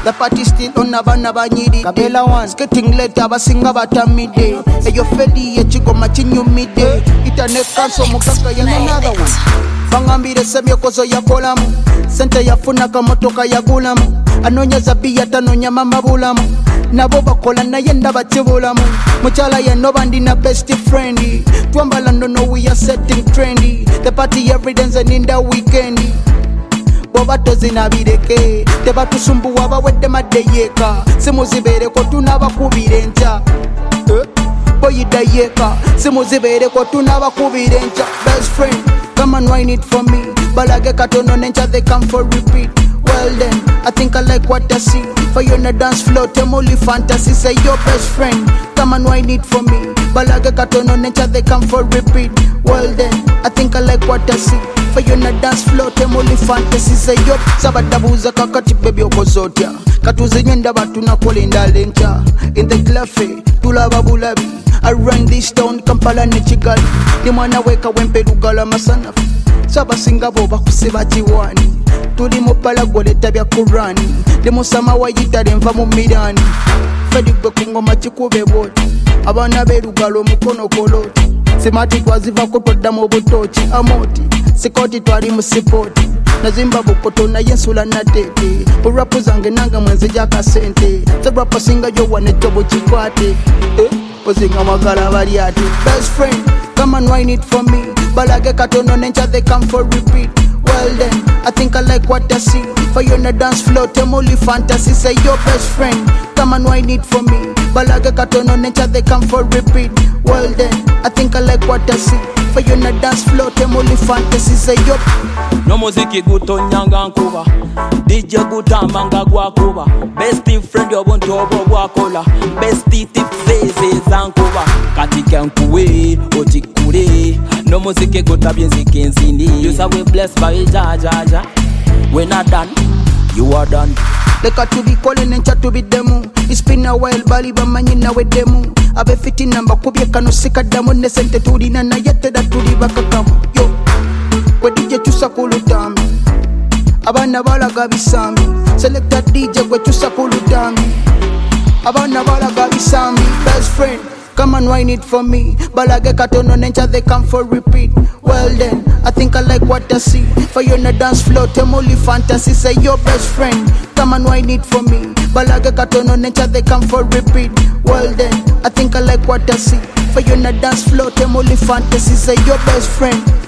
The party still on abana banyiri Kabela one skating late abasinga batamide Eyo fedi yechigoma chinyumide Itane kanso mukaka yang another one Bangambire semyokozo yakolamu Sente yafuna kamotoka yagulamu Anonyeza biya tanonya mama bulamu Nabo bakola naye ndabachibulamu Muchala yenoba ndina best friend Twambala no we are setting trendy The party every dance and in the weekend Boba tozina bireke Tebatusumbuwa bawedde madeyeka Simuzibere ko tunabakubire ncha Boyida yeka Simuzibere ko tunabakubire ncha Best friend come and wine it for me Balage katono nencha they come for repeat Well then, I think I like what I see For you on the dance floor, them only fantasy Say your best friend, come and wine it for me Balage katono nencha they come for repeat Well then, I think I like what I see For you on the dance floor, them only fantasy Say yo, sabadabuza kakati baby okozotya Katuze nyenda batu na kolinda lencha In the cafe, tulaba bulabi I run this town, Kampala ne Kigali Ni mwana weka wempe lugala masanafu Saba singa boba kuseba chiwani Tuli mopala goleta bya Kurani Demo sama wayitale nva mu mirani Fedi gwe kungoma chikube boti Abana berugalo mukono koloti Simati twazivako twadda mu butoki Amoti, sikoti twali mu sipoti Nazimba bukoto na yensula na tete Urapu zange nanga mwenze jaka sente Zebrapa singa yo wane jobo chikwate Ozinga magala variati Best friend, come and wine it for me Balage katono nencha they come for repeat Well then, I think I like what I see For you on the dance floor, them only fantasy Say your best friend, come and wine it for me Balage katono nencha they come for repeat Well then, I think I like what I see For you on the dance floor, them only fantasy Say your No muziki gutonyanga nkuba DJ gutamanga gwakuba Best friend yobuntu obwo bwakola Best tip zeze zankuba Katika nkuwe otikule No muziki gutabye nzike nzindi You say we blessed by Jaja We're not done, you are done They got to be calling and chat to be demo It's been a while bali bamanyina we demo Abe fiti namba kubye kano sika damo Nesente turi na yete da turi bakakamu Yo Kwe DJ chusa kulutami Abana balaga bisambi Selecta DJ kwe chusa kulutami Abana balaga bisambi Best friend, come and wine it for me Balage katono nencha they come for repeat Well then, I think I like what I see For you on the dance floor, them only fantasy Say your best friend, come and wine it for me Balage katono nencha they come for repeat Well then, I think I like what I see For you on the dance floor, them only fantasy Say your best friend